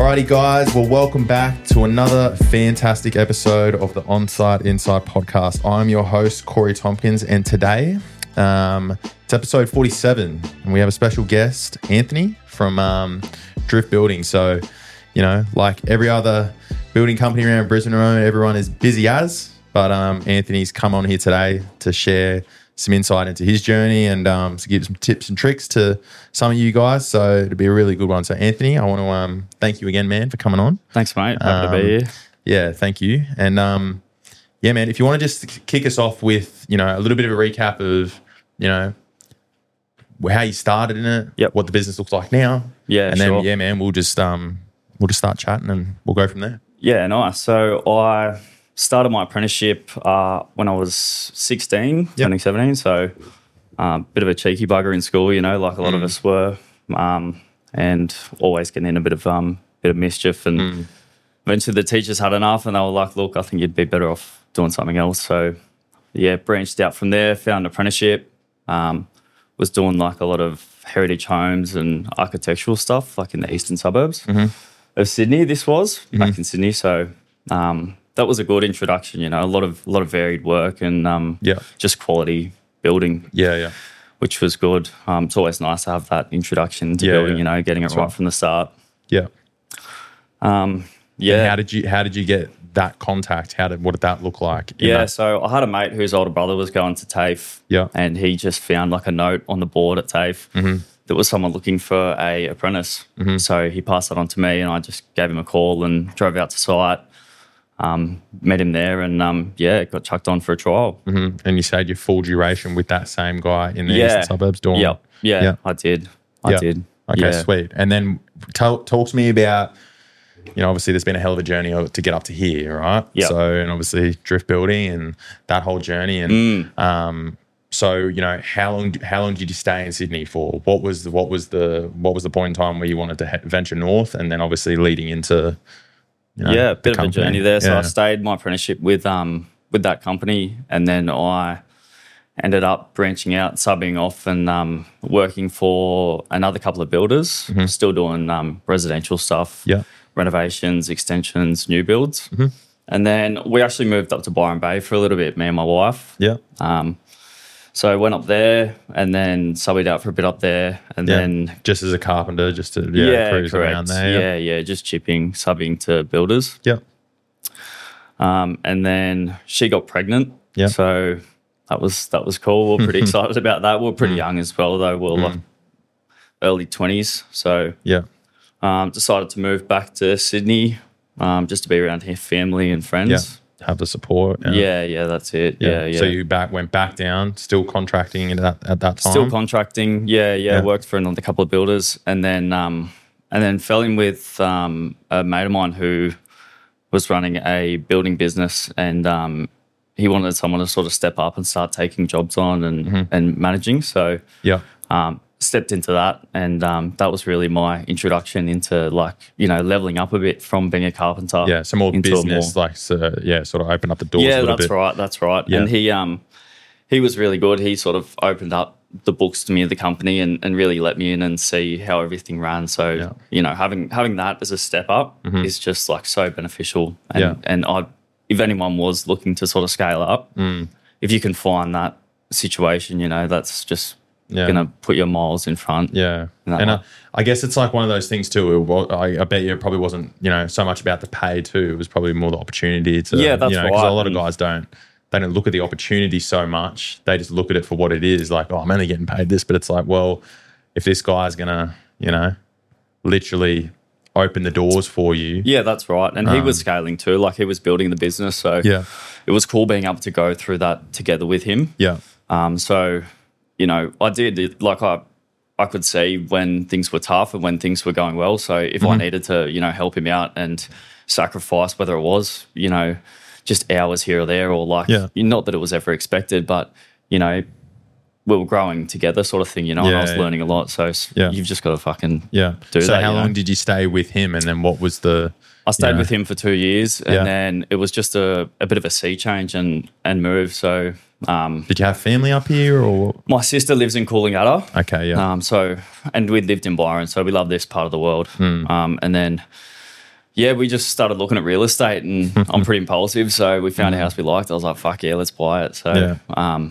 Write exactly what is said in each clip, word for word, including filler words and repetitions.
Alrighty, guys. Well, welcome back to another fantastic episode of the Onsite Inside podcast. I'm your host, Corey Tompkins, and today um, it's episode forty-seven, and we have a special guest, Anthony from um, Drift Building. So, you know, like every other building company around Brisbane, everyone is busy as, but um, Anthony's come on here today to share some insight into his journey and um, to give some tips and tricks to some of you guys. So it'll be a really good one. So Anthony, I want to um, thank you again, man, for coming on. Thanks, mate. Happy um, to be here. Yeah, thank you. And um, yeah, man, if you want to just kick us off with, you know, a little bit of a recap of, you know, how you started in it, yep. what the business looks like now. Yeah, and sure. then yeah, man, we'll just um, we'll just start chatting and we'll go from there. Yeah, nice. So I started my apprenticeship uh, when I was sixteen, yep. twenty seventeen. So a um, bit of a cheeky bugger in school, you know, like a lot mm. of us were, um, and always getting in a bit of um, bit of mischief. And mm. eventually the teachers had enough, and they were like, "Look, I think you'd be better off doing something else." So yeah, branched out from there. Found an apprenticeship. Um, was doing like a lot of heritage homes and architectural stuff, like in the eastern suburbs mm-hmm. of Sydney. This was mm-hmm. back in Sydney, so. Um, that was a good introduction, you know, a lot of a lot of varied work and um, yeah. just quality building. Yeah, yeah. Which was good. Um, it's always nice to have that introduction to yeah, building, yeah. you know, getting it That's right, right from the start. Yeah. Um, yeah. And how did you how did you get that contact? How did what did that look like? Yeah, that? so I had a mate whose older brother was going to TAFE. Yeah. And he just found like a note on the board at TAFE. Mm-hmm. There was someone looking for a apprentice. Mm-hmm. So he passed that on to me and I just gave him a call and drove out to site. Um, met him there and um, yeah, got chucked on for a trial. Mm-hmm. And you stayed your full duration with that same guy in the yeah. eastern suburbs dorm? Yep. Yeah, yeah, I did. I yep. did. Okay, yeah. sweet. And then tell, talk to me about, you know, obviously there's been a hell of a journey to get up to here, right? Yeah. So, and obviously drift building and that whole journey. And mm. um, so, you know, how long how long did you stay in Sydney for? What was the, what was the what was the point in time where you wanted to he- venture north, and then obviously leading into You know, yeah, a bit of company. a journey there. So yeah. I stayed my apprenticeship with um with that company, and then I ended up branching out, subbing off, and um, working for another couple of builders. Mm-hmm. Still doing um, residential stuff, yeah, renovations, extensions, new builds, mm-hmm. and then we actually moved up to Byron Bay for a little bit. Me and my wife. Yeah. Um, So I went up there and then subbed out for a bit up there, and yeah. then just as a carpenter, just to yeah, yeah cruise correct. around there. Yeah. yeah, yeah, just chipping, subbing to builders. Yeah. Um, and then she got pregnant. Yeah. So that was that was cool. We were pretty excited about that. We were pretty Mm. young as well, though. We were Mm. like early twenties. So Yeah. um, decided to move back to Sydney um, just to be around here, family and friends. Yeah. Have the support. Yeah, yeah, yeah that's it. Yeah, yeah. So you back went back down, still contracting at that at that time. Still contracting. Yeah, yeah, Yeah. Worked for another couple of builders, and then um, and then fell in with um, a mate of mine who was running a building business, and um, he wanted someone to sort of step up and start taking jobs on and Mhm. and managing. So Yeah. um, stepped into that, and um, that was really my introduction into like you know leveling up a bit from being a carpenter. Yeah. Some more into a business, more- like so, yeah, sort of open up the doors a Yeah, little that's bit. right. That's right. Yeah. And he um he was really good. He sort of opened up the books to me of the company and, and really let me in and see how everything ran. So Yeah. you know having having that as a step up Mhm. is just like so beneficial. And Yeah. and I if anyone was looking to sort of scale up, Mm. if you can find that situation, you know that's just Yeah. gonna put your miles in front. Yeah. That And one. I, I guess it's like one of those things too. Well, I, I bet you it probably wasn't, you know, so much about the pay too. It was probably more the opportunity to, Yeah, that's you know, 'cause right. a lot of And- guys don't, they don't look at the opportunity so much. They just look at it for what it is. Like, oh, I'm only getting paid this. But it's like, well, if this guy's going to, you know, literally open the doors for you. Yeah, that's right. And he was Um, scaling too. Like he was building the business. So Yeah. it was cool being able to go through that together with him. Yeah. Um, so, you know, I did it, like I, I could see when things were tough and when things were going well. So if I Mhm. needed to, you know, help him out and sacrifice, whether it was, you know, just hours here or there, or like, Yeah. not that it was ever expected, but you know, we were growing together, sort of thing. You know, and Yeah, I was yeah. learning a lot. So s- Yeah. you've just got to fucking Yeah. do so that. how you know? long did you stay with him? And then what was the, I stayed know? with him for two years, and Yeah. then it was just a, a bit of a sea change and and move. So um, did you have family up here or? my sister lives in Coolangatta. Okay. Yeah. Um, so and we lived in Byron, so we love this part of the world. Mm. Um, and then yeah, we just started looking at real estate, and I'm pretty impulsive, so we found a house we liked. I was like, fuck yeah, let's buy it. So Yeah. um,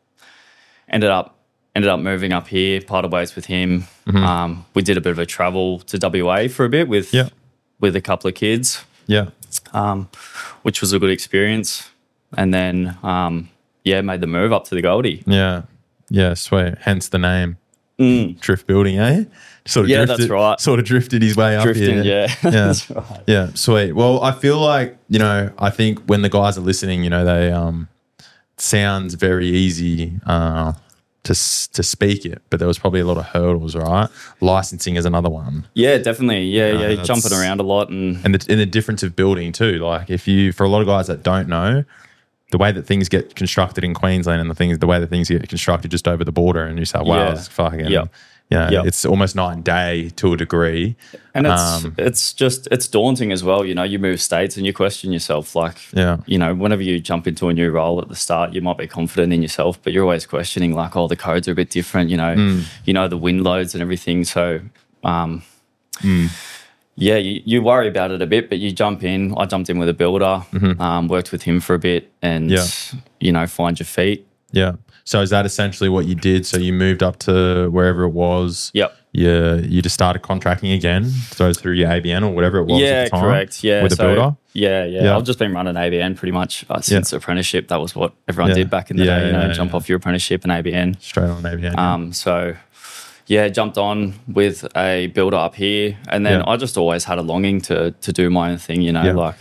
ended up ended up moving up here, parted ways with him. Mm-hmm. Um, we did a bit of a travel to W A for a bit with Yeah. with a couple of kids, Yeah. um, which was a good experience. And then, um, yeah, made the move up to the Goldie. Yeah. Yeah. Sweet. Hence the name. Mm. Drift Building, eh? Sort of Yeah, drifted, that's right. Sort of drifted his way up Drifting, here. yeah. Yeah. That's right. Yeah, sweet. Well, I feel like, you know, I think when the guys are listening, you know, they um sounds very easy uh to s- to speak it, but there was probably a lot of hurdles, right? Licensing is another one. Yeah, definitely. Yeah, Uh, yeah, that's- jumping around a lot, and And the, and the difference of building too. Like if you, for a lot of guys that don't know, the way that things get constructed in Queensland and the things, the way that things get constructed just over the border in New South Yeah. Wales, fucking, Yep. you know, Yep. it's almost night and day to a degree. and it's Um, it's just it's daunting as well. You know, you move states and you question yourself. Like, Yeah. you know, whenever you jump into a new role at the start, you might be confident in yourself, but you're always questioning, like, oh, the codes are a bit different. You know, Mm. you know the wind loads and everything. So, um, Mm. yeah, you, you worry about it a bit, but you jump in. I jumped in with a builder, um, worked with him for a bit, and Mm-hmm. Yeah. you know, find your feet. Yeah. So is that essentially what you did? So you moved up to wherever it was. Yep. You you just started contracting again, so through your A B N or whatever it was Yeah, at the time. correct. Yeah, with a so- builder. Yeah, yeah, Yeah. I've just been running A B N pretty much uh, since apprenticeship. That was what everyone Yeah. did back in the Yeah, day. You know, yeah, jump yeah. off your apprenticeship and A B N. Straight on A B N. yeah. Um, so yeah, jumped on with a builder up here, and then Yeah. I just always had a longing to to do my own thing. You know, Yeah. like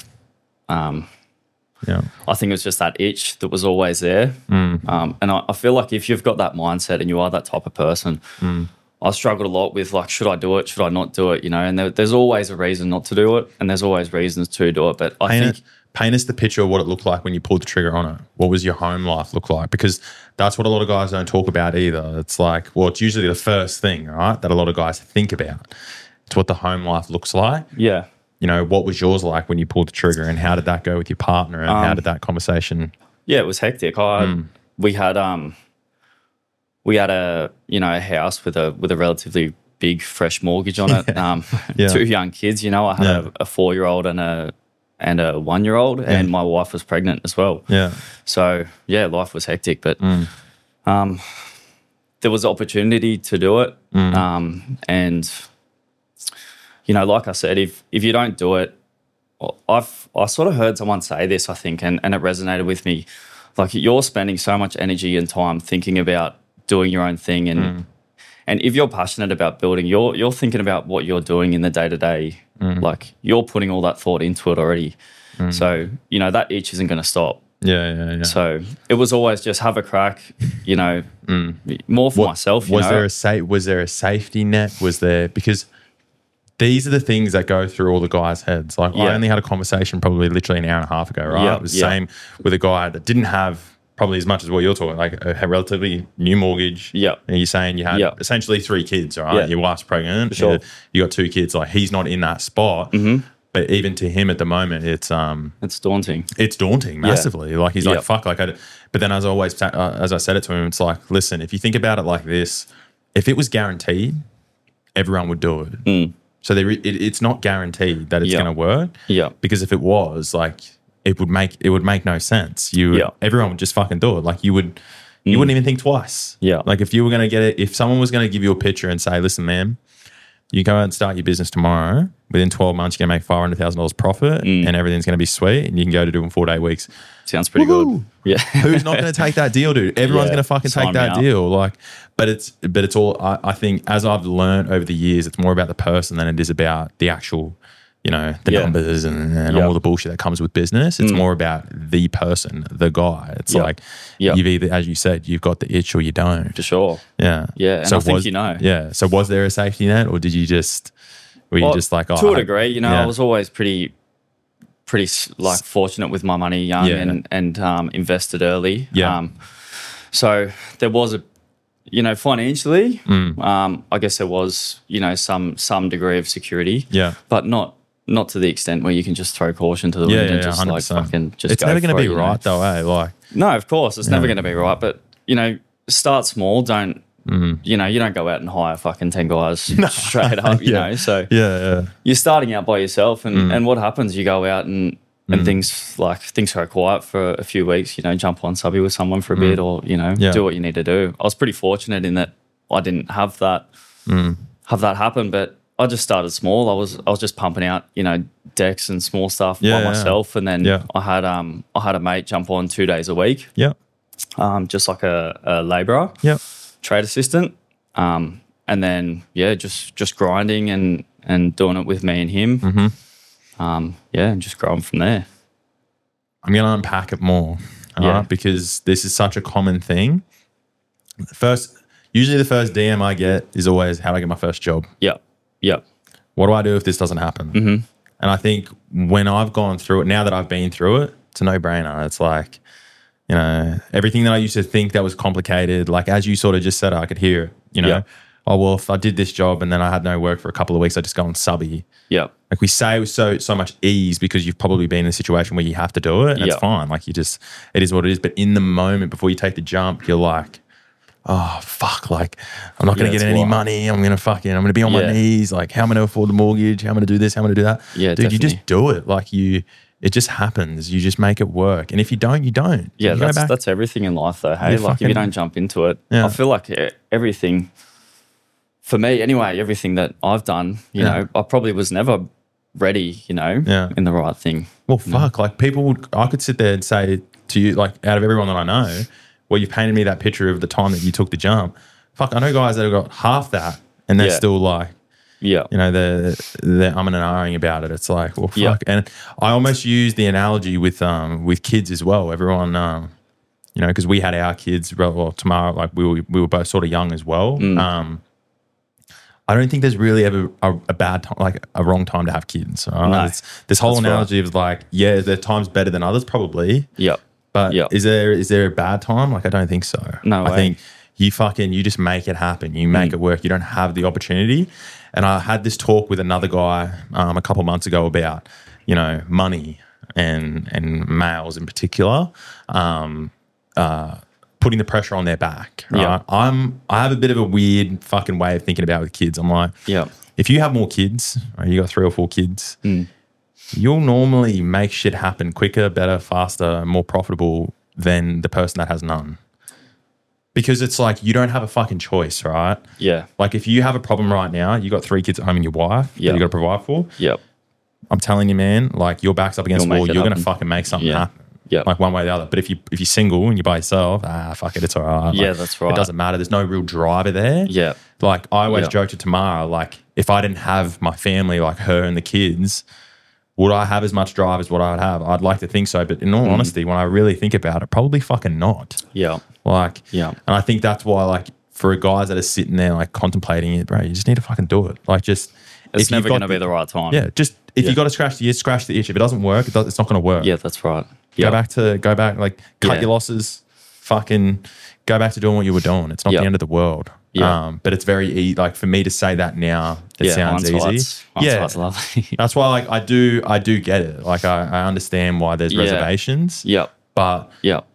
um, yeah. I think it was just that itch that was always there. Mm. Um, and I, I feel like if you've got that mindset and you are that type of person, Mm. I struggled a lot with like, should I do it? Should I not do it? You know, and there, there's always a reason not to do it, and there's always reasons to do it. But I Paint, think it, paint us the picture of what it looked like when you pulled the trigger on it. What was your home life look like? Because that's what a lot of guys don't talk about either. It's like, well, it's usually the first thing, right, that a lot of guys think about. It's what the home life looks like. yeah. You know, what was yours like when you pulled the trigger, and how did that go with your partner, and how Um, did that conversation? Yeah, it was hectic. I Mm. we had um we had a you know a house with a with a relatively big fresh mortgage on it. Um, Yeah. two young kids. You know, I had Yeah. a, a four year old and a and a one year old, and my wife was pregnant as well. Yeah. So yeah, life was hectic, but Mm. um, there was opportunity to do it, Mm. um, and you know, like I said, if if you don't do it, I've I sort of heard someone say this, I think, and, and it resonated with me. Like, you're spending so much energy and time thinking about doing your own thing, and Mm. and if you're passionate about building, you're you're thinking about what you're doing in the day to day. Like, you're putting all that thought into it already. Mm. So you know that itch isn't going to stop. Yeah, yeah, yeah. So it was always just have a crack, you know, more for What- myself. You was know? there a sa- was there a safety net? Was there, because these are the things that go through all the guys' heads. Like, I Yeah. only had a conversation probably literally an hour and a half ago, right? Yeah, It was the yeah. same with a guy that didn't have probably as much as what you're talking, like a, a relatively new mortgage. Yeah. And you're saying you had Yeah. essentially three kids, right? Yeah. Your wife's pregnant. For sure. You, you got two kids. Like, he's not in that spot. Mm-hmm. But even to him at the moment, it's um, It's daunting. it's daunting massively. Like, he's like, Yep. fuck. Like, I, but then as I always, uh, as I said it to him, it's like, listen, if you think about it like this, if it was guaranteed, everyone would do it. Mm. So there, it, it's not guaranteed that it's Yep. going to work. Yeah. Because if it was, like, it would make it would make no sense. You, would, Yeah. everyone would just fucking do it. Like, you would, you wouldn't even think twice. Yeah. Like, if you were going to get it, if someone was going to give you a picture and say, listen, man, you go out and start your business tomorrow. Within twelve months, you're going to make five hundred thousand dollars profit, Mm. and everything's going to be sweet, and you can go to doing four day weeks. Sounds pretty Woohoo! good. Yeah. Who's not going to take that deal, dude? Everyone's Yeah, going to fucking sign take me that up. deal. Like, but it's but it's all. I, I think as I've learned over the years, it's more about the person than it is about the actual, you know, the Yeah. numbers and, and Yeah. all the bullshit that comes with business. It's Mm. more about the person, the guy. It's Yeah. like Yeah. you've either, as you said, you've got the itch or you don't. For sure. Yeah, Yeah, and I think was, you know. Yeah. So was there a safety net, or did you just were you Well, just like, oh, to a I- degree, you know, yeah. I was always pretty, pretty s- like fortunate with my money young Yeah. and and um, invested early. Yeah. Um, so there was a, you know, financially, Mm. um, I guess there was, you know, some some degree of security. Yeah. But not not to the extent where you can just throw caution to the Yeah, wind yeah, and just one hundred like percent. fucking just. It's go never going for to it, be you know? right though, eh? Like, No, of course, it's never Yeah. going to be right. But you know, start small. Don't Mm. You know, you don't go out and hire fucking ten guys straight up, you Yeah. know. So Yeah, yeah. you're starting out by yourself, and, Mm. and what happens, you go out and, and Mm. things like things go quiet for a few weeks, you know, jump on subby with someone for a Mm. bit, or, you know, Yeah. do what you need to do. I was pretty fortunate in that I didn't have that Mm. have that happen, but I just started small. I was I was just pumping out, you know, decks and small stuff Yeah, by yeah. myself, and then Yeah. I had um I had a mate jump on two days a week, Yeah. um, just like a, a labourer, Yeah. trade assistant, um, and then yeah, just just grinding and and doing it with me and him, Mm-hmm. um, yeah, and just growing from there. I'm going to unpack it more, all Yeah. right? Because this is such a common thing. First, usually the first D M I get is always, how do I get my first job? Yep, yep, What do I do if this doesn't happen? mm-hmm. And I think when I've gone through it, now that I've been through it, it's a no-brainer. It's like, you know, everything that I used to think that was complicated, like as you sort of just said, I could hear it, you know. Yeah. Oh, well, if I did this job and then I had no work for a couple of weeks, I just go on subby. yep, Like we say with so so much ease because you've probably been in a situation where you have to do it, and Yeah. it's fine. Like you just, it is what it is. But in the moment before you take the jump, you're like, oh fuck, like I'm not Yeah, gonna get that's any why. money. I'm gonna fucking, I'm gonna be on my Yeah. knees. Like how am I gonna afford the mortgage? How am I gonna do this? How am I gonna do that? Yeah, dude, you definitely. just do it. Like you, it just happens. You just make it work. And if you don't, you don't. yeah. You go That's back- that's everything in life, though. Hey, You like if fucking- you don't jump into it, Yeah. I feel like e- everything. For me, anyway, everything that I've done, you Yeah. know, I probably was never ready, you know, Yeah. in the right thing. Well, fuck. Like people, would, I could sit there and say to you, like out of everyone that I know, well, you painted me that picture of the time that you took the jump. Fuck, I know guys that have got half that, and they're Yeah. still like, Yeah, you know, they're they're umming and ahhing about it. It's like, well, fuck. Yeah. And I almost use the analogy with um with kids as well. Everyone, um, you know, because we had our kids. Well, tomorrow, like we were we were both sort of young as well. Mm. Um, I don't think there's really ever a, a bad time, like a wrong time to have kids. Right? No, It's, this whole that's right. analogy of like, yeah, there are times better than others, probably. yep, But Yeah. is there is there a bad time? Like I don't think so. No I way. think you fucking you just make it happen. You make Mm. it work. You don't have the opportunity. And I had this talk with another guy um, a couple of months ago about, you know, money and and males in particular, um, uh, putting the pressure on their back. Right? Yeah. I'm I have a bit of a weird fucking way of thinking about it with kids. I'm like, yep, if you have more kids, right, you got three or four kids, Mm. you'll normally make shit happen quicker, better, faster, more profitable than the person that has none. Because it's like you don't have a fucking choice, right? yeah, Like if you have a problem right now, you got three kids at home and your wife Yeah. that you got to provide for. yep, I'm telling you, man, like your back's up against You'll the wall. make it You're gonna happen. fucking make something Yeah. happen. Yeah. Like one way or the other. But if you if you're single and you're by yourself, ah, fuck it, it's all right. Yeah, Like, that's right. It doesn't matter. There's no real driver there. yeah, Like I always Yeah. joke to Tamara, like if I didn't have my family, like her and the kids, would I have as much drive as what I would have? I'd like to think so, but in Mm. all honesty, when I really think about it, probably fucking not. yeah, Like, Yeah. and I think that's why, like, for guys that are sitting there like contemplating it, bro, you just need to fucking do it. Like, just it's if you've never got going to be the right time. yeah, just if Yeah. you got to scratch the itch, scratch the itch. If it doesn't work, it does, it's not going to work. yeah, that's right. Go Yeah, back to go back, like cut Yeah. your losses, fucking go back to doing what you were doing. It's not Yeah. the end of the world. Yeah. Um, but it's very easy. Like for me to say that now, it yeah, sounds hindsight's- easy. Yeah, hindsight's lovely. that's why like I do I do get it. Like I, I understand why there's Yeah. reservations, yep, but yep.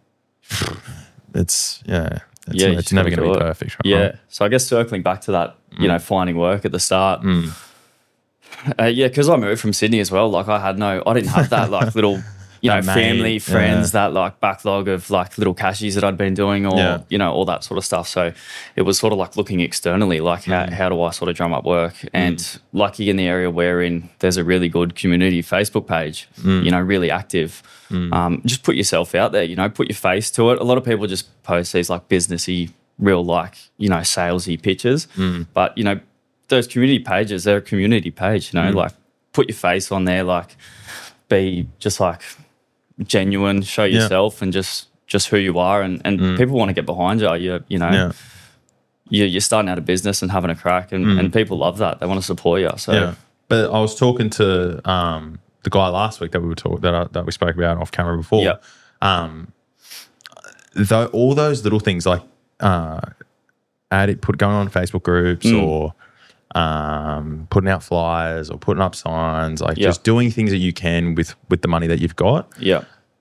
it's yeah, it's, Yeah, you it's just never gotta going to be do it. perfect. Right? Yeah. So I guess circling back to that, you know, finding work at the start. Mm. Uh, yeah, because I moved from Sydney as well. Like I had no, I didn't have that like little, you know, That mate, family, friends, yeah. that like backlog of like little cashies that I'd been doing, or Yeah. you know, all that sort of stuff. So it was sort of like looking externally, like how, how do I sort of drum up work? And lucky in the area we're in, there's a really good community Facebook page, you know, really active. Um, just put yourself out there, you know, put your face to it. A lot of people just post these like businessy, real like, you know, salesy pictures. But, you know, those community pages, they're a community page, you know, like put your face on there, like be just like genuine, show Yeah. yourself and just just who you are. And, and people want to get behind you. You, you know, Yeah. you, you're starting out a business and having a crack and, and people love that. They want to support you. So, Yeah, but I was talking to um, the guy last week that we were talking that I, that we spoke about off camera before. Yeah. Um, though all those little things like uh, add it, put going on Facebook groups Mm. or um, putting out flyers or putting up signs, like Yeah. just doing things that you can with with the money that you've got. yeah,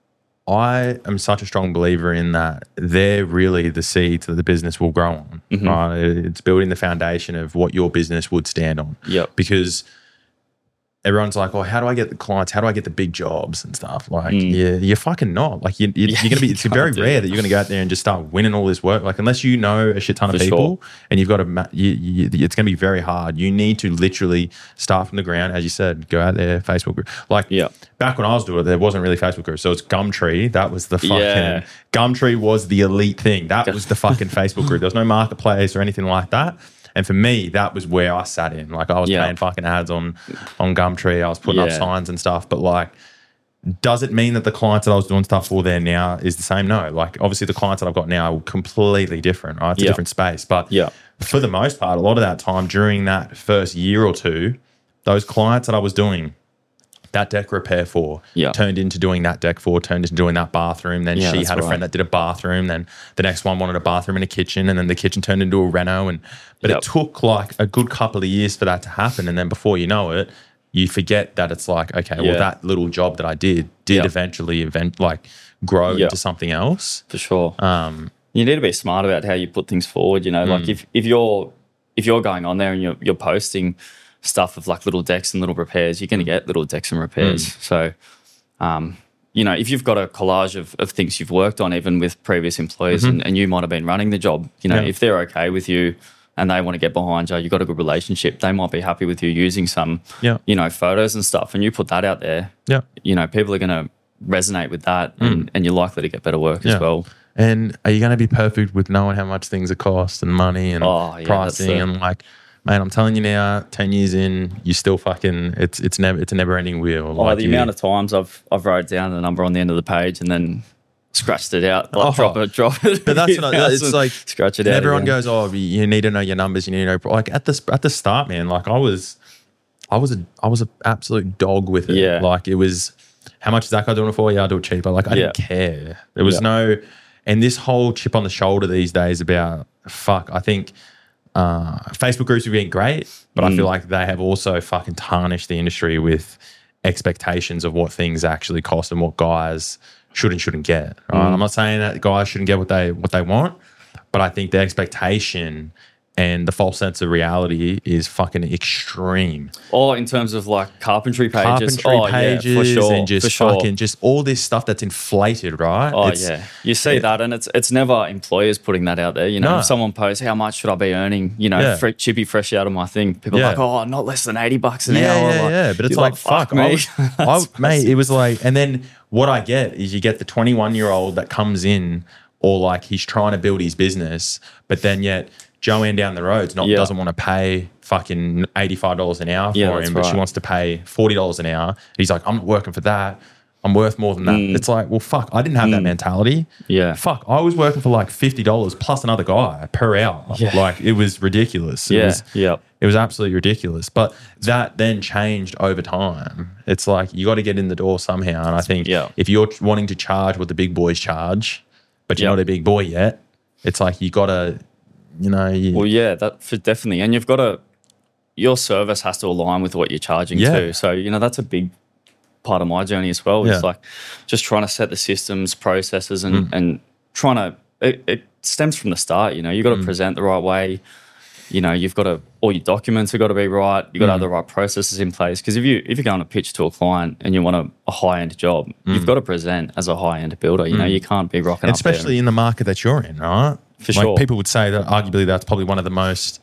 I am such a strong believer in that they're really the seeds that the business will grow on, Mm-hmm. right? It's building the foundation of what your business would stand on. Yep. Because everyone's like, oh, how do I get the clients? How do I get the big jobs and stuff? Like, Mm. yeah, you're fucking not. Like, you, you, Yeah, you're going to be, you it's very can't do rare that. that you're going to go out there and just start winning all this work. Like, unless you know a shit ton of For people sure. and you've got a, ma- you, you, it's going to be very hard. You need to literally start from the ground. As you said, go out there, Facebook group. Like, Yeah. back when I was doing it, there wasn't really Facebook groups. So it's Gumtree. That was the fucking, Yeah. Gumtree was the elite thing. That was the fucking Facebook group. There was no marketplace or anything like that. And for me, that was where I sat in. Like, I was Yeah. paying fucking ads on, on Gumtree. I was putting up Yeah. signs and stuff. But, like, does it mean that the clients that I was doing stuff for there now is the same? No. Like, obviously, the clients that I've got now are completely different, right? It's Yeah. a different space. But Yeah. for the most part, a lot of that time during that first year or two, those clients that I was doing that deck repair for Yeah. turned into doing that deck for, turned into doing that bathroom. Then Yeah, she that's had a right. friend that did a bathroom. Then the next one wanted a bathroom and a kitchen. And then the kitchen turned into a reno. And But Yep. it took like a good couple of years for that to happen. And then before you know it, you forget that it's like, okay, Yeah. well, that little job that I did did Yep. eventually event like grow Yep. into something else. For sure. Um, You need to be smart about how you put things forward. You know, like Mm. if, if you're if you're going on there and you're you're posting stuff of like little decks and little repairs, you're going to get little decks and repairs. Mm. So, um, you know, if you've got a collage of, of things you've worked on, even with previous employees, and, and you might have been running the job, you know, Mm-hmm. Yeah. if they're okay with you and they want to get behind you, you've got a good relationship, they might be happy with you using some, Yeah. you know, photos and stuff, and you put that out there, yeah. you know, people are going to resonate with that, and, and you're likely to get better work Yeah. as well. And are you going to be perfect with knowing how much things are cost and money and Oh, yeah, pricing that's the- and like, man, I'm telling you now, ten years in, you still fucking, it's it's never it's a never ending wheel. Oh, Like the you- amount of times I've I've wrote down the number on the end of the page and then scratched it out, like Oh. drop it, drop it. But that's what I, it's and like. scratch it and out. everyone again. goes, oh, you need to know your numbers. You need to know. Like at the at the start, man. Like I was, I was a I was an absolute dog with it. Yeah. Like it was, how much is that guy doing it for? Yeah, I'll do it cheaper. Like I Yeah. didn't care. There was Yeah. no, and this whole chip on the shoulder these days about fuck. I think uh, Facebook groups have been great, but I feel like they have also fucking tarnished the industry with expectations of what things actually cost and what guys should and shouldn't get. Right? I'm not saying that guys shouldn't get what they what they want, but I think the expectation and the false sense of reality is fucking extreme. Or in terms of like carpentry pages, Carpentry oh, pages yeah, for sure, and just for sure. fucking just all this stuff that's inflated, right? Oh It's- yeah, you see that, and it's it's never employers putting that out there. You know, No. if someone posts, "How much should I be earning?" You know, Yeah. fre- chippy fresh out of my thing. People Yeah. are like, "Oh, not less than eighty bucks an Yeah, hour." yeah, Like, yeah. But it's you're like, fuck, I me. was, I, mate, it was like, and then what I get is you get the twenty-one year old that comes in, or like he's trying to build his business, but then yet Joanne down the road's not Yeah. doesn't want to pay fucking eighty-five dollars an hour Yeah, for that's him, but she right. wants to pay forty dollars an hour. He's like, I'm not working for that. I'm worth more than that. Mm. It's like, well, fuck, I didn't have that mentality. Yeah. Fuck, I was working for like fifty dollars plus another guy per hour. Yeah. Like it was ridiculous. It Yeah, was, yep. it was absolutely ridiculous. But that then changed over time. It's like you got to get in the door somehow. And I think Yeah. if you're wanting to charge what the big boys charge, but you're Yep. not a big boy yet, it's like you got to, you know, you, Well, yeah, that for definitely, and you've got to. Your service has to align with what you're charging Yeah. too. So you know that's a big part of my journey as well. Yeah. It's like just trying to set the systems, processes, and Mm. and trying to. It, it stems from the start. You know, you got to Mm. present the right way. You know, you've got to all your documents have got to be right. You've got to have Mm. the right processes in place. Because if you if you're going to pitch to a client and you want a, a high end job, you've got to present as a high end builder. You know, you can't be rocking and up there. especially in the market that you're in, right? For like sure. people would say that arguably that's probably one of the most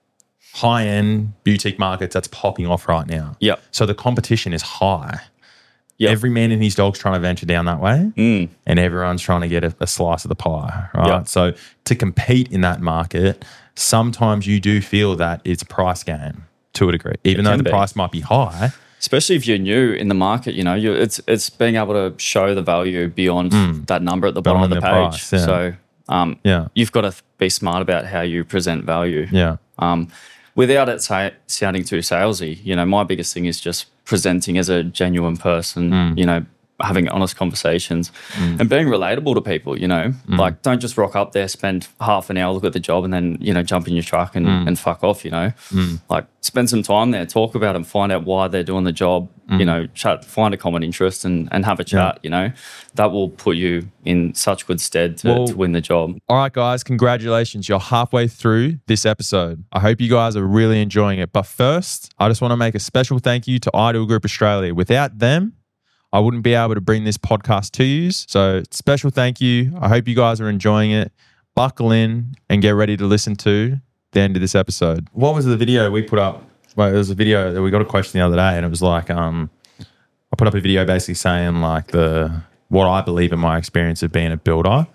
high-end boutique markets that's popping off right now. Yep. So the competition is high. Yep. Every man and his dog's trying to venture down that way, Mm. and everyone's trying to get a, a slice of the pie, right? Yep. So to compete in that market, sometimes you do feel that it's a price game to a degree, even though can the be. price might be high. Especially if you're new in the market, you know, you it's it's being able to show the value beyond that number at the bottom of Beyond the the page. price, yeah. So um, Yeah. you've got to th- be smart about how you present value. Yeah. Um, without it say, sounding too salesy, you know, my biggest thing is just presenting as a genuine person. Mm. You know, having honest conversations and being relatable to people, you know, like don't just rock up there, spend half an hour, look at the job and then, you know, jump in your truck and, and fuck off, you know, like spend some time there, talk about them, find out why they're doing the job, you know, chat, find a common interest and, and have a chat, Yeah. you know, that will put you in such good stead to, Well, to win the job. All right, guys, congratulations. You're halfway through this episode. I hope you guys are really enjoying it. But first, I just want to make a special thank you to Ideal Group Australia. Without them, I wouldn't be able to bring this podcast to you. So special thank you. I hope you guys are enjoying it. Buckle in and get ready to listen to the end of this episode. What was the video we put up? Well, there was a video that we got a question the other day and it was like, um, I put up a video basically saying like the what I believe in my experience of being a builder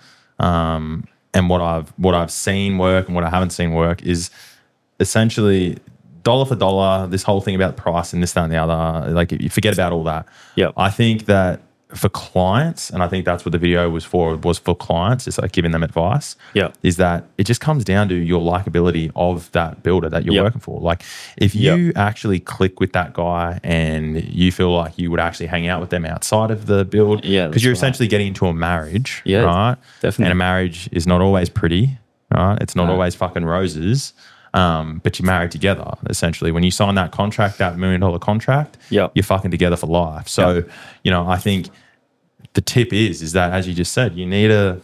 um, and what I've what I've seen work and what I haven't seen work is essentially dollar for dollar, this whole thing about price and this, that, and the other, like you forget about all that. Yeah. I think that for clients, and I think that's what the video was for, was for clients, is like giving them advice. Yeah. Is that it just comes down to your likability of that builder that you're Yeah. working for. Like if you Yeah. actually click with that guy and you feel like you would actually hang out with them outside of the build, Yeah, because that's you're right. essentially getting into a marriage, Yeah, right? definitely. And a marriage is not always pretty, right? It's not No. always fucking roses. Um, but you're married together, essentially. When you sign that contract, that million dollar contract, Yeah. you're fucking together for life. So, Yeah. you know, I think the tip is, is that as you just said, you need a,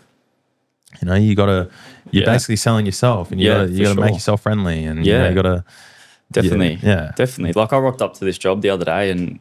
you know, you gotta, you're Yeah. basically selling yourself and you Yeah, gotta, you for gotta make sure. yourself friendly and Yeah. you, know, you gotta, Definitely. Yeah, yeah. Definitely. Like I rocked up to this job the other day and,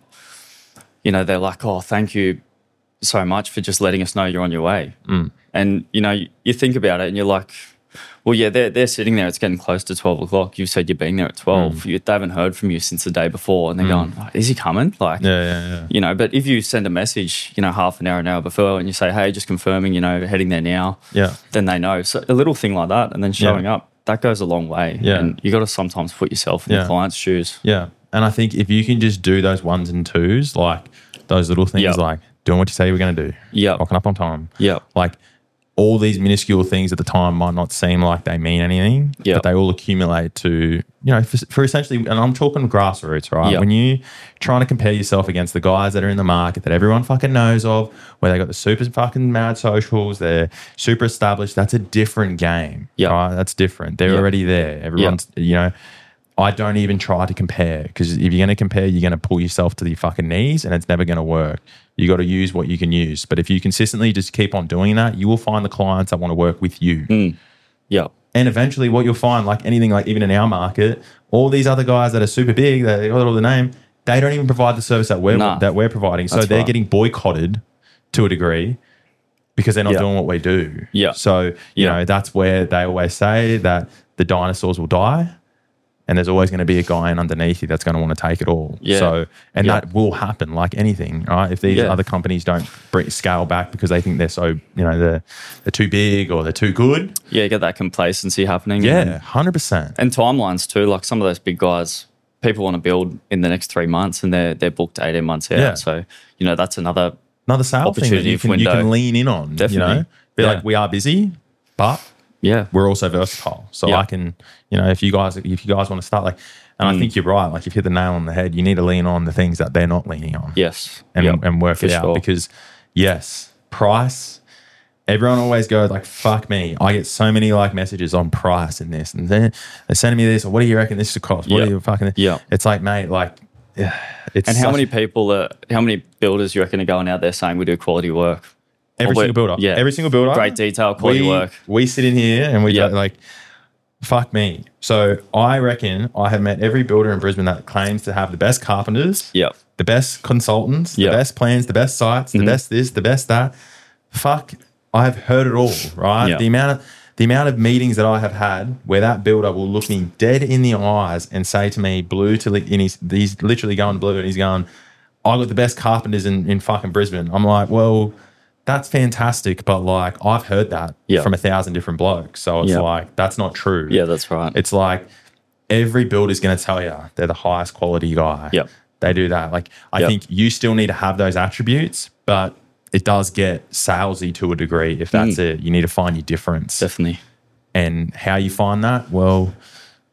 you know, they're like, oh, thank you so much for just letting us know you're on your way. Mm. And, you know, you, you think about it and you're like, well, yeah, they're, they're sitting there. It's getting close to twelve o'clock. You said you're being there at twelve. Mm. You, they haven't heard from you since the day before. And they're going, oh, is he coming? Like, yeah, yeah, yeah. you know, but if you send a message, you know, half an hour, an hour before and you say, hey, just confirming, you know, heading there now, Yeah. then they know. So a little thing like that and then showing Yeah. up, that goes a long way. Yeah. And you got to sometimes put yourself in Yeah. the client's shoes. Yeah. And I think if you can just do those ones and twos, like those little things, Yep. like doing what you say you were going to do, Yeah. rocking up on time, Yeah. like all these minuscule things at the time might not seem like they mean anything, Yep. but they all accumulate to, you know, for, for essentially, and I'm talking grassroots, right? Yep. When you trying to compare yourself against the guys that are in the market that everyone fucking knows of, where they got the super fucking mad socials, they're super established, that's a different game, Yep. right? That's different. They're Yep. already there. Everyone's, you know, I don't even try to compare because if you're going to compare, you're going to pull yourself to the fucking knees and it's never going to work. You got to use what you can use. But if you consistently just keep on doing that, you will find the clients that want to work with you. Yeah. And eventually what you'll find, like anything, like even in our market, all these other guys that are super big, that got all the name, they don't even provide the service that we're, Nah. that we're providing. So That's they're right. getting boycotted to a degree because they're not Yeah. doing what we do. Yeah. So, you Yeah. know, that's where they always say that the dinosaurs will die. And there's always going to be a guy in underneath you that's going to want to take it all. Yeah. So, and Yeah. that will happen like anything, right? If these Yeah. other companies don't bring, scale back because they think they're so, you know, they're, they're too big or they're too good. Yeah, you get that complacency happening. Yeah, And, one hundred percent. and timelines too. Like some of those big guys, people want to build in the next three months and they're they're booked eighteen months out. Yeah. So, you know, that's another Another sales thing that Opportunity you can, you window. can lean in on, you Definitely. know? Be Yeah. like, we are busy, but yeah. we're also versatile. So Yeah. I can, you know, if you guys, if you guys want to start like, and Mm. I think you're right, like you've hit the nail on the head, you need to lean on the things that they're not leaning on. Yes. and, Yep. and work For it out sure. because yes, price, everyone always goes like, fuck me. I get so many like messages on price and this and then they're sending me this or what do you reckon this should cost? What Yeah. are you fucking, Yeah. it's like, mate, like yeah, it's And how such- many people, are, how many builders you reckon are going out there saying we do quality work? every Or we- single builder, yeah. every single builder, Great detail, quality we, work. we sit in here and we Yeah. go like, fuck me. So I reckon I have met every builder in Brisbane that claims to have the best carpenters, Yep. the best consultants, Yeah. the best plans, the best sites, the Mhm. best this, the best that. Fuck, I've heard it all, right? Yeah. The amount of the amount of meetings that I have had where that builder will look me dead in the eyes and say to me, blue to li- and he's, he's literally going blue and he's going, I got the best carpenters in, in fucking Brisbane. I'm like, well, that's fantastic, but like I've heard that Yeah. from a thousand different blokes. So it's Yeah. like that's not true. Yeah, that's right. It's like every builder's going to tell you they're the highest quality guy. Yep. They do that. Like I Yep. think you still need to have those attributes, but it does get salesy to a degree if that's Mm. it. You need to find your difference. Definitely. And how you find that, well,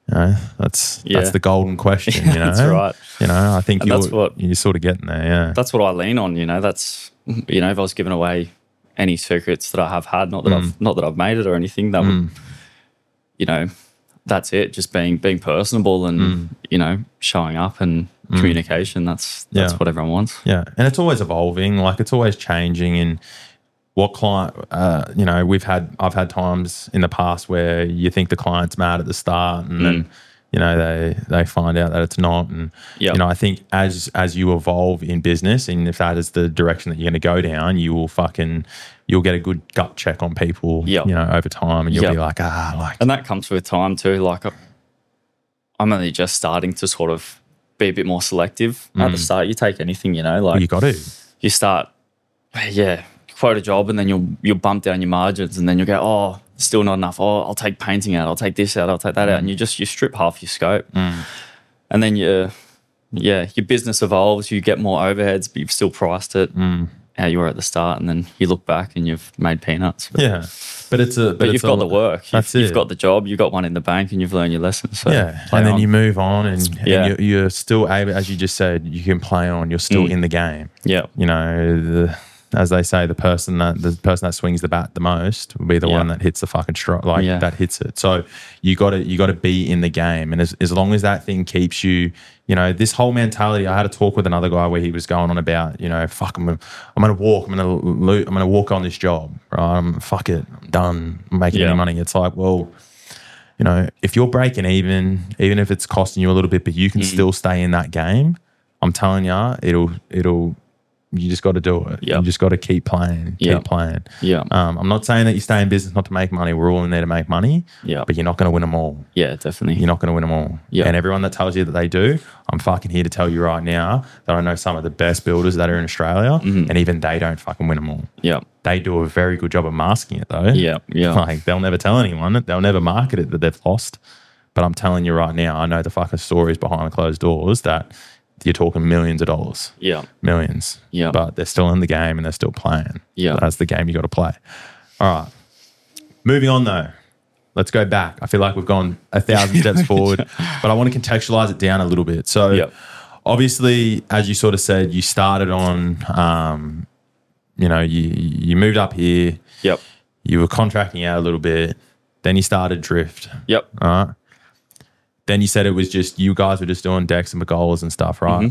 You know, that's Yeah. that's the golden question. You know, That's right. You know, I think And you're that's what- you're sort of getting there. Yeah, That's what I lean on. You know, that's you know, if I was giving away any secrets that I have had, not that Mm. I've not that I've made it or anything, that would, you know, that's it. Just being being personable and Mm. you know, showing up and communication. That's that's Yeah. what everyone wants. yeah, and it's always evolving. Like it's always changing. And what client, uh, you know, we've had I've had times in the past where you think the client's mad at the start, and then you know they they find out that it's not. And Yep. you know, I think as as you evolve in business, and if that is the direction that you're going to go down, you will fucking you'll get a good gut check on people. Yep. You know, over time, and you'll Yep. be like, ah, like And that comes with time too. Like I- I'm only just starting to sort of be a bit more selective at the start. You take anything, you know, like you got to. you start, yeah, quote a job, and then you'll you'll bump down your margins, and then you'll go, oh, still not enough. Oh, I'll take painting out. I'll take this out. I'll take that out, and you just you strip half your scope, and then you, yeah, your business evolves. You get more overheads, but you've still priced it how you were at the start, and then you look back and you've made peanuts. But, Yeah, but it's a but, but it's you've got a, the work. You've, That's you've it. got the job. You've got one in the bank, and you've learned your lessons. So Yeah, play and then on. you move on, and, Yeah. and you're, you're still able, as you just said, you can play on. You're still Mm. in the game. yeah, You know, the, as they say, the person that the person that swings the bat the most will be the Yeah. one that hits the fucking strike, like Yeah. that hits it. So you got to you got to be in the game, and as as long as that thing keeps you, you know, this whole mentality. I had a talk with another guy where he was going on about, you know, fuck, I'm gonna, I'm gonna walk, I'm gonna lo- I'm gonna walk on this job, right? I'm, fuck it, I'm done I'm making Yeah. any money. It's like, well, you know, if you're breaking even, even if it's costing you a little bit, but you can Mm. still stay in that game, I'm telling you, it'll, it'll, you just got to do it. Yeah. You just got to keep playing, keep Yeah. playing. yeah, Um, I'm not saying that you stay in business not to make money. We're all in there to make money, yeah, but you're not going to win them all. yeah, definitely. You're not going to win them all. Yeah. And everyone that tells you that they do, I'm fucking here to tell you right now that I know some of the best builders that are in Australia, Mm-hmm. and even they don't fucking win them all. yeah, They do a very good job of masking it though. yeah, yeah, Like they'll never tell anyone. They'll never market it that they've lost. But I'm telling you right now, I know the fucking stories behind closed doors that you're talking millions of dollars, yeah, millions. Yeah. But they're still in the game and they're still playing. Yeah. That's the game you got to play. All right. Moving on though. Let's go back. I feel like we've gone a thousand steps forward, but I want to contextualize it down a little bit. So Yep. obviously, as you sort of said, you started on, um, you know, you you moved up here, yep, you were contracting out a little bit, then you started Drift. yep. All right. Then you said it was just you guys were just doing decks and McGolas and stuff, right?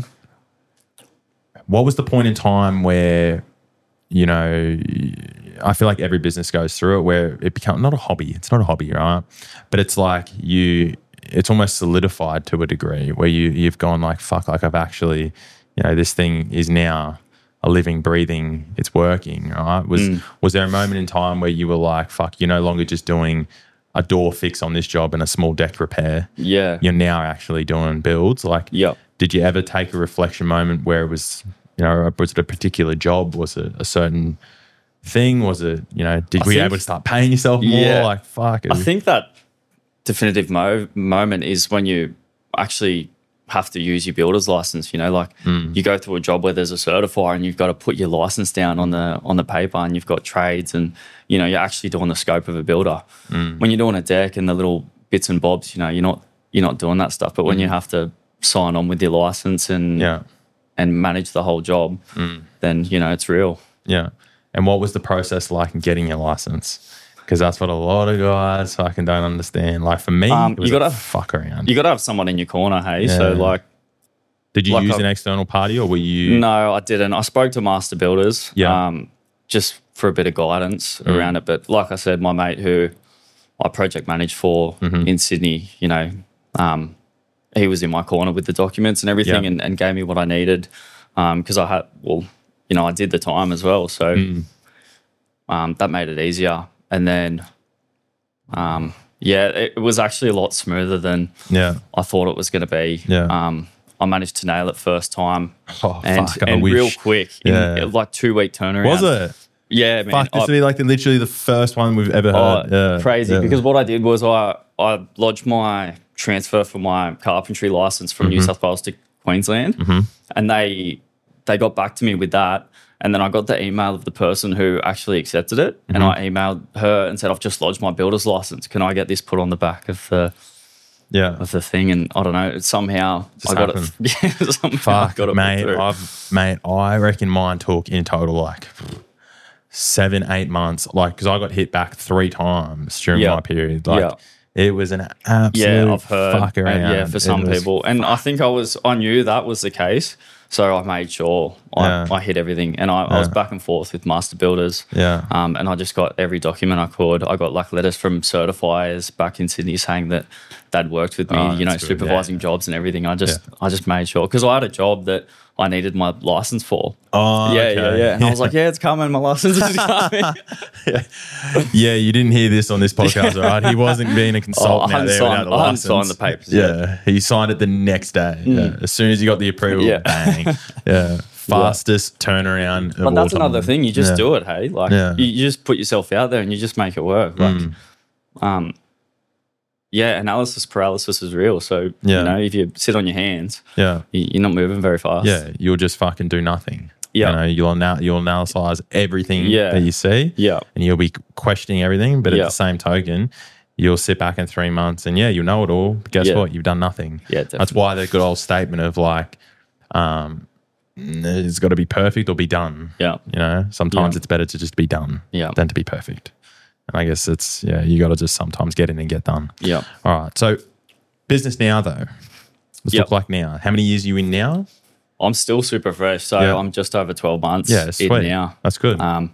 What was the point in time where, you know, I feel like every business goes through it where it becomes not a hobby. It's not a hobby, right? But it's like you, it's almost solidified to a degree where you you've gone like, fuck, like I've actually, you know, this thing is now a living, breathing, it's working, right? Was was there a moment in time where you were like, fuck, you're no longer just doing a door fix on this job and a small deck repair. Yeah. You're now actually doing builds. Like, Yep. did you ever take a reflection moment where it was, you know, was it a particular job? Was it a certain thing? Was it, you know, did I we think- able to start paying yourself more? Yeah. Like, fuck. It I was- think that definitive mo- moment is when you actually have to use your builder's license. You know, like you go through a job where there's a certifier and you've got to put your license down on the on the paper, and you've got trades, and you know you're actually doing the scope of a builder. When you're doing a deck and the little bits and bobs, you know, you're not you're not doing that stuff. But when you have to sign on with your license and yeah. and manage the whole job, then you know it's real. Yeah. And what was the process like in getting your license? Because that's what a lot of guys fucking don't understand. Like for me, Um, it was you gotta- a fuck around. You got to have someone in your corner, hey. So Yeah. like. Did you like use I- an external party or were you? No, I didn't. I spoke to Master Builders, Yeah. um, just for a bit of guidance around it. But like I said, my mate who I project managed for in Sydney, you know, um, he was in my corner with the documents and everything, Yeah. and, and gave me what I needed because I had, well, you know, I did the time as well, so um, that made it easier. And then, um, yeah, it, it was actually a lot smoother than Yeah. I thought it was going to be. Yeah. Um, I managed to nail it first time. Oh, And, fuck, I and wish. real quick, in Yeah. like two week turnaround. Was it? Yeah, man. Fuck, this I- would be like the, literally the first one we've ever oh, heard. Yeah. crazy. Yeah. Because what I did was I, I lodged my transfer for my carpentry license from Mm-hmm. New South Wales to Queensland, and they they got back to me with that. And then I got the email of the person who actually accepted it, and Mm-hmm. I emailed her and said, "I've just lodged my builder's license. Can I get this put on the back of the Yeah. of the thing, and I don't know, somehow Just I got happened. it. Yeah, somehow I Fuck, got it mate. through. I've mate. I reckon mine took in total like seven, eight months. Like, because I got hit back three times during Yeah. my period. Like, Yeah. it was an absolute Yeah, I've heard. fuck and around. yeah, for It some was- people, and I think I was, I knew that was the case, so I made sure I, Yeah. I hit everything, and I, I was Yeah. back and forth with master builders. Yeah. Um, and I just got every document I could. I got like letters from certifiers back in Sydney saying that they'd worked with me, Oh, you know, that's good. supervising Yeah. jobs and everything. I just, I just made sure, because I had a job that I needed my license for. Oh, yeah, okay. yeah, yeah. And I was like, yeah, it's coming. My license is coming. Yeah, you didn't hear this on this podcast, all right? He wasn't being a consultant Oh, I out hadn't there signed- without the I hadn't license. signed the papers Yeah, yet. he signed it the next day. Yeah. As soon as you got the approval, Yeah. bang. Yeah, fastest turnaround of But all that's time. another thing. You just Yeah. do it, hey? Like, Yeah. you, you just put yourself out there and you just make it work. Like, Mm. um, yeah, analysis paralysis is real. So, Yeah. you know, if you sit on your hands, Yeah, you- you're not moving very fast. yeah, you'll just fucking do nothing. Yeah. You know, you'll ana- you'll analyze everything Yeah. that you see. Yeah. And you'll be questioning everything, but at Yeah. the same token, you'll sit back in three months and yeah, you know it all. But guess Yeah. what? You've done nothing. Yeah, That's definitely. why the good old statement of like, um, it's got to be perfect or be done. Yeah. You know, sometimes Yeah. it's better to just be done Yeah. than to be perfect. And I guess it's, yeah, you got to just sometimes get in and get done. Yeah. All right. So business now though, what's it Yep. look like now? How many years are you in now? I'm still super fresh. So Yeah. I'm just over twelve months Yeah, in sweet. now. That's good. Um,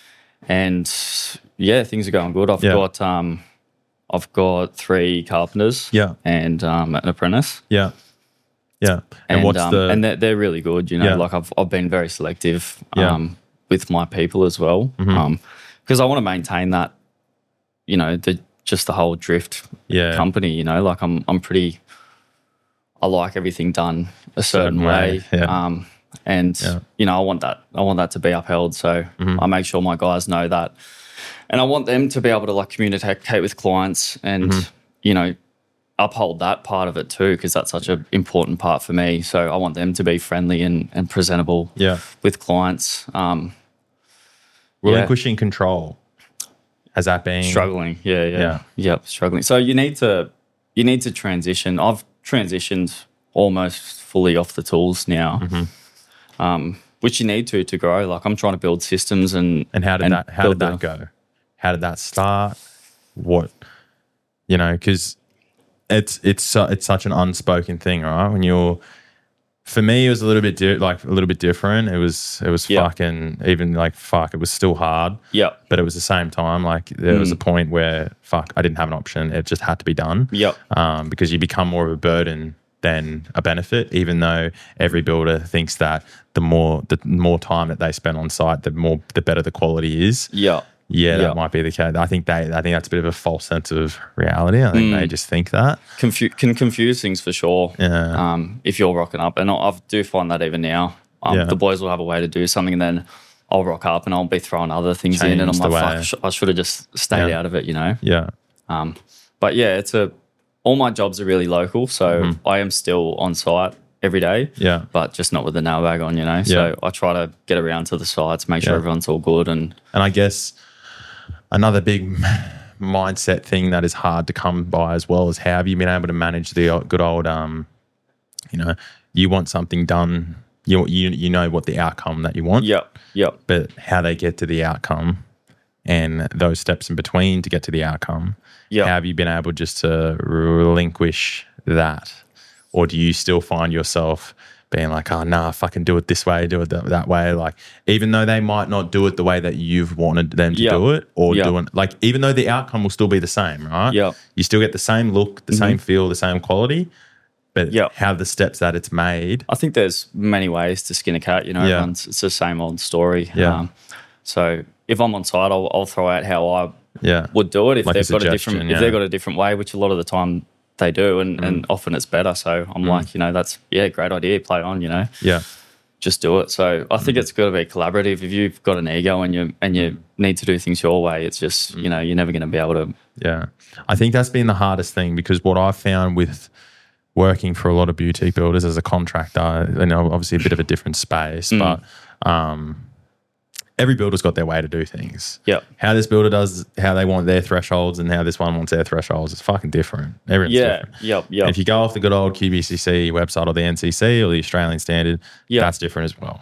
and yeah, things are going good. I've Yeah. got, um, I've got three carpenters. Yeah. And um, an apprentice. yeah. Yeah. And, And, what's um, the, and they're, they're really good, you know. Yeah. Like I've I've been very selective Yeah. um, with my people as well, Mhm. because I want to maintain that, you know, the just the whole drift yeah. company. You know, like I'm I'm pretty. I like everything done a certain, Certain way, way, yeah. um, and Yeah. you know I want that I want that to be upheld. So Mhm. I make sure my guys know that, and I want them to be able to like communicate with clients and Mhm. you know uphold that part of it too, because that's such an important part for me. So I want them to be friendly and, and presentable Yeah. with clients. Um, Relinquishing control. Has that been struggling, yeah, yeah, Yeah. yeah, struggling. So you need to you need to transition. I've transitioned almost fully off the tools now, Mm-hmm. um, which you need to to grow. Like I'm trying to build systems and And how did and that? How did build that go? How did that start? What, you know, because it's it's su- it's such an unspoken thing, right? When you're, for me, it was a little bit di- like a little bit different. It was it was Yeah. fucking even like fuck. It was still hard, Yeah, but it was the same time. Like there was Mm. a point where fuck, I didn't have an option. It just had to be done. yeah, Um, because you become more of a burden than a benefit, even though every builder thinks that the more the more time that they spend on site, the more the better the quality is. yeah, Yeah, that Yeah. might be the case. I think they I think that's a bit of a false sense of reality. I think Mm. they just think that. Confu- can confuse things for sure. Yeah. Um, if you're rocking up, and I, I do find that even now, um, Yeah. the boys will have a way to do something, and then I'll rock up and I'll be throwing other things in, and I'm Change the like, fuck, way. I, sh- I should have just stayed Yeah. out of it, you know. Yeah. Um, but yeah, it's a. All my jobs are really local, so Mm-hmm. I am still on site every day, Yeah. but just not with the nail bag on, you know. So Yeah. I try to get around to the sites, make sure Yeah. everyone's all good, and And I guess another big mindset thing that is hard to come by as well is how have you been able to manage the o- good old, um, you know, you want something done, you you you know what the outcome that you want, yep, yep, but how they get to the outcome and those steps in between to get to the outcome. yep. How have you been able just to relinquish that? Or do you still find yourself being like, oh, nah, fucking do it this way, do it that, that way? Like, even though they might not do it the way that you've wanted them to Yeah. do it, or Yeah. doing, like, even though the outcome will still be the same, right? Yeah. You still get the same look, the same feel, the same quality, but Yeah. how the steps that it's made. I think there's many ways to skin a cat. You know, Yeah. everyone's, it's the same old story. Yeah. Um, so if I'm on site, I'll, I'll throw out how I Yeah. would do it. If Like a they've got a suggestion, different, yeah. if they've got a different way, which a lot of the time they do, and, and often it's better. So I'm like, you know, that's yeah, great idea. Play on. You know, Yeah. just do it. So I Mm. think it's got to be collaborative. If you've got an ego and you and you need to do things your way, it's just Mm. you know you're never going to be able to. Yeah. I think that's been the hardest thing because what I've found with working for a lot of boutique builders as a contractor, you know, obviously a bit of a different space, Mm. but um, every builder's got their way to do things. Yep. How this builder does, how they want their thresholds and how this one wants their thresholds is fucking different. Everyone's Yeah. different. Yep. Yep. And if you go off the good old Q B C C website or the N C C or the Australian standard, Yep. that's different as well.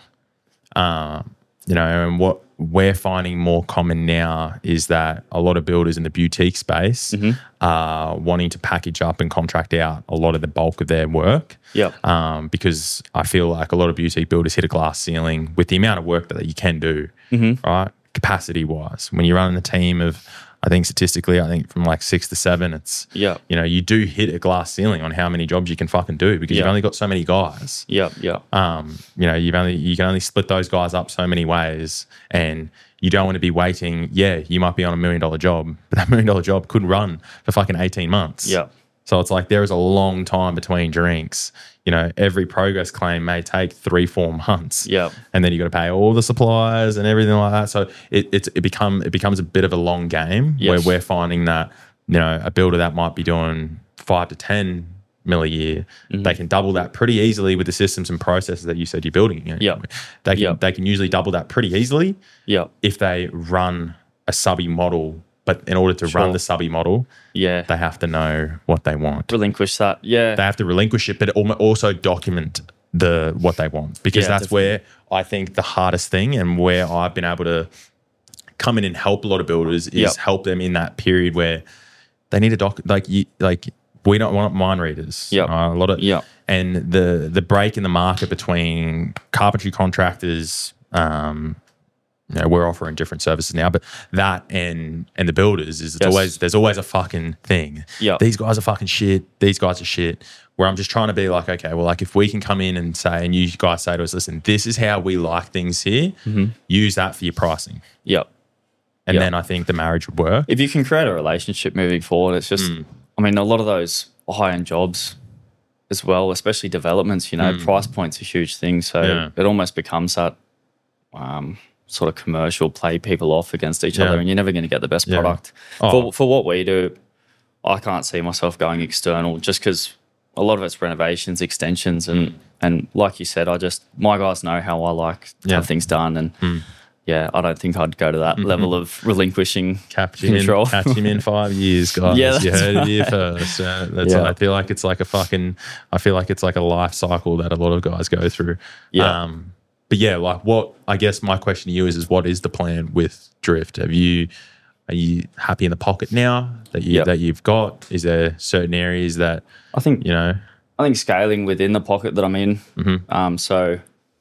Um, you know, and what we're finding more common now is that a lot of builders in the boutique space Mm-hmm. are wanting to package up and contract out a lot of the bulk of their work. Yep. Um, because I feel like a lot of boutique builders hit a glass ceiling with the amount of work that you can do, Mm-hmm. right? Capacity wise, when you're running a team of, I think statistically, I think from like six to seven, it's, Yep. you know, you do hit a glass ceiling on how many jobs you can fucking do because you've Yeah. only got so many guys. Yep. Yep. Um, you know, you've only you can only split those guys up so many ways, and you don't want to be waiting. Yeah, you might be on a million dollar job, but that million dollar job could run for fucking eighteen months. Yep. So it's like there is a long time between drinks. You know, every progress claim may take three, four months. Yep. And then you got to pay all the suppliers and everything like that. So it it's, it become it becomes a bit of a long game Yes. where we're finding that, you know, a builder that might be doing five to ten mil a year, Mm-hmm. they can double that pretty easily with the systems and processes that you said you're building. You know, Yep. They can Yep. they can usually double that pretty easily Yep. if they run a subby model. But in order to Sure. run the subby model, Yeah. they have to know what they want. Relinquish that. Yeah. They have to relinquish it, but al- also document the what they want, because Yeah, that's definitely. where I think the hardest thing, and where I've been able to come in and help a lot of builders, is Yep. help them in that period where they need a doc. Like you, like we don't want mind readers. Yep. Uh, a lot of Yep. and the the break in the market between carpentry contractors. Um, you know, we're offering different services now, but that and and the builders is it's Yes. always there's always a fucking thing. Yep. These guys are fucking shit. These guys are shit. Where I'm just trying to be like, okay, well, like if we can come in and say, and you guys say to us, listen, this is how we like things here. Use that for your pricing, Yep. and Yep. then I think the marriage would work. If you can create a relationship moving forward, it's just, Mm. I mean, a lot of those high end jobs as well, especially developments, you know, price point's a huge thing. So Mm. Yeah. it almost becomes that um, sort of commercial, play people off against each Yeah. other, and you're never going to get the best Yeah. product. Oh. For, for what we do, I can't see myself going external just because a lot of it's renovations, extensions, and and like you said, I just, my guys know how I like to Yeah. have things done, and yeah, I don't think I'd go to that level of relinquishing Catch him, in, control. catch him in five years, guys. Yeah, you that's heard it right. here first. Uh, that's Yeah. I feel like it's like a fucking. I feel like it's like a life cycle that a lot of guys go through. Yeah. Um, but yeah, like what I guess my question to you is: is what is the plan with Drift? Have you are you happy in the pocket now that you Yep. that you've got? Is there certain areas that I think you know? I think scaling within the pocket that I'm in. Mhm. Um, so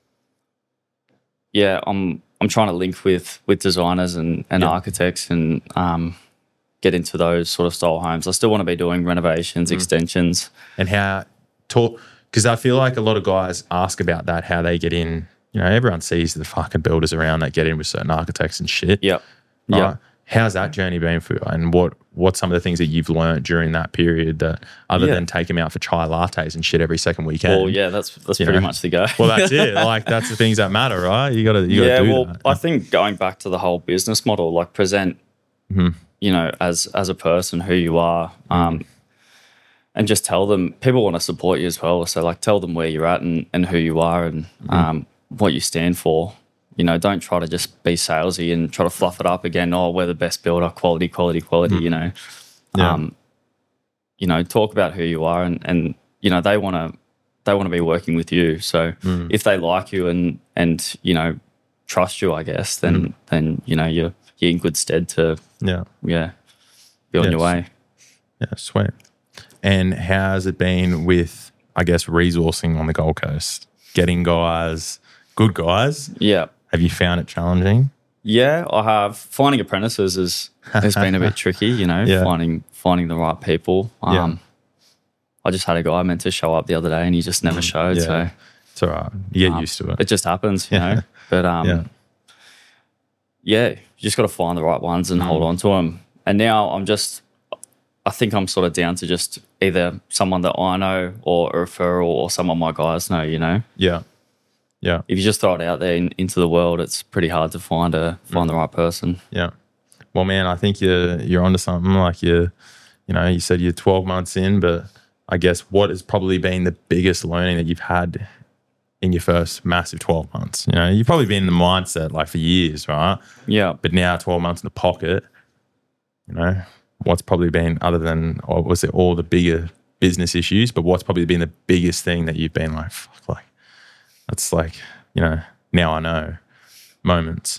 yeah, I'm I'm trying to link with with designers and, and Yeah. architects and um, get into those sort of style homes. I still want to be doing renovations, Mm. extensions. And how talk, because I feel like a lot of guys ask about that, how they get in. You know, everyone sees the fucking builders around that get in with certain architects and shit. Yep. Right? Yeah. How's that journey been for you? And what what's some of the things that you've learned during that period that other Yeah. than taking them out for chai lattes and shit every second weekend? Well, yeah, that's that's You pretty know. much the go. Well, that's it. Like that's the things that matter, right? You gotta you yeah, gotta do well, that. I think going back to the whole business model, like present, Mm-hmm. you know, as as a person who you are, um, and just tell them people want to support you as well. So like, tell them where you're at and, and who you are and Mm-hmm. um, what you stand for. You know, don't try to just be salesy and try to fluff it up again. Oh, we're the best builder, quality, quality, quality. You know, Mm-hmm. Yeah. um, you know, talk about who you are and and you know they want to they want to be working with you. So Mm. if they like you and and you know trust you, I guess, then Mm. then you know you're you're in good stead to Yeah. yeah be on your Yes. way. Yeah, sweet. And how's it been with, I guess, resourcing on the Gold Coast? Getting guys, good guys. Yeah, Have you found it challenging? yeah. I have finding apprentices is has been a bit tricky. You know, Yeah. finding finding the right people. Um, Yeah. I just had a guy meant to show up the other day and he just never showed. Mm, yeah. So It's all right. You get um, used to it. it just happens, you know. But um, Yeah. yeah, you just got to find the right ones and Mm. hold on to them. And now I'm just, I think I'm sort of down to just either someone that I know or a referral or someone my guys know, you know. Yeah. Yeah. If you just throw it out there in, into the world, it's pretty hard to find a find the right person. Yeah. Well, man, I think you're you're onto something. Like you, you know, you said you're twelve months in, but I guess what has probably been the biggest learning that you've had in your first massive twelve months. You know, you've probably been in the mindset like for years, right? Yeah. But now twelve months in the pocket, you know, what's probably been, other than, or was it all the bigger business issues, but what's probably been the biggest thing that you've been like, fuck, like, that's like, you know, now I know moments?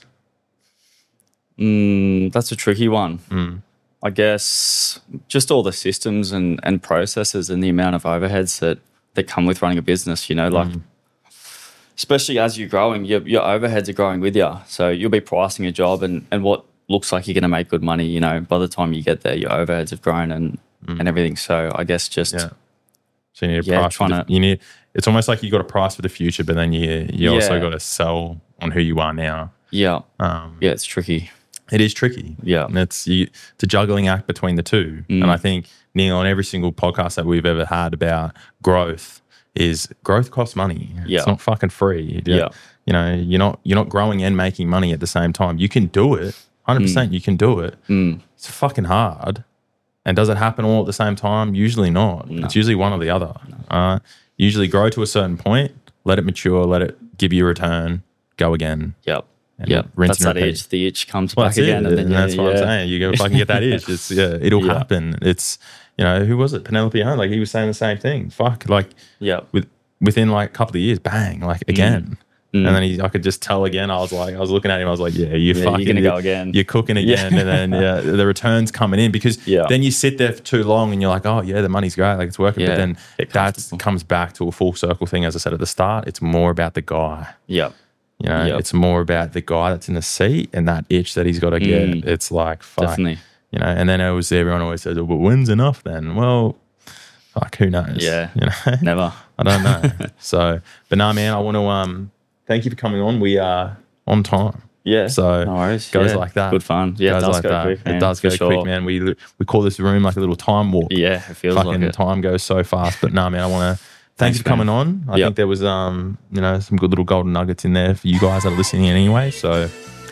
Mm, that's a tricky one. Mm. I guess just all the systems and, and processes and the amount of overheads that, that come with running a business, you know, like, Mm. especially as you're growing, your, your overheads are growing with you. So you'll be pricing a job and, and what looks like you're going to make good money, you know, by the time you get there, your overheads have grown and, mm. and everything. So I guess just, yeah. So you need a yeah, price. trying for the, to, you need, it's almost like you got a price for the future, but then you, you Yeah. also got to sell on who you are now. yeah, Um, yeah, it's tricky. It is tricky. Yeah. And it's, you, it's a juggling act between the two. Mm. And I think, Neil, on every single podcast that we've ever had about growth, is growth costs money. Yeah. It's not fucking free. You, Yeah. You know, you're not you're not growing and making money at the same time. You can do it. one hundred percent Mm. you can do it. Mm. It's fucking hard. And does it happen all at the same time? Usually not. No. It's usually one or the other. Uh, usually grow to a certain point, let it mature, let it give you a return, go again. Yep. And Yep. rinse That's and that repeat. itch. The itch comes Well, back that's again. it. And then and that's yeah, what I'm yeah. saying. You go fucking get that itch. It's, yeah, it'll Yeah. happen. It's, you know, who was it? Penelope Hunt. Like he was saying the same thing. Fuck, like Yep. with within like a couple of years, bang, like again. Mm. And then he, I could just tell again. I was like, I was looking at him. I was like, yeah, you're Yeah, fucking, you're gonna go again. You're cooking again, Yeah. and then yeah, the returns coming in because Yeah. then you sit there for too long and you're like, oh yeah, the money's great, like it's working. Yeah, But then get that comfortable. comes back to a full circle thing. As I said at the start, it's more about the guy. Yep. You know, Yep. it's more about the guy that's in the seat and that itch that he's got to get. Mm. It's like, fuck, Definitely. you know. And then it was everyone always says, well, when's enough then? Well, fuck, who knows? Yeah. you know, Never. I don't know. So, but no, man, I want to um thank you for coming on. We are on time. Yeah. So no worries. goes Yeah. like that. Good fun. Yeah. It goes does like go that. quick, man. It does for go sure. quick, man. We we call this room like a little time warp. Yeah. It feels Fucking like it. time goes so fast. But no, man, I want to thank Thanks, you for coming man. on. I Yep. think there was um you know some good little golden nuggets in there for you guys that are listening anyway. So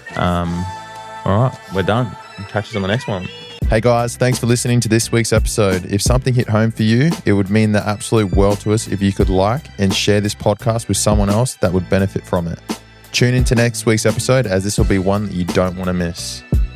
um all right, we're done. Catch us on the next one. Hey guys, thanks for listening to this week's episode. If something hit home for you, it would mean the absolute world to us if you could like and share this podcast with someone else that would benefit from it. Tune in to next week's episode as this will be one that you don't want to miss.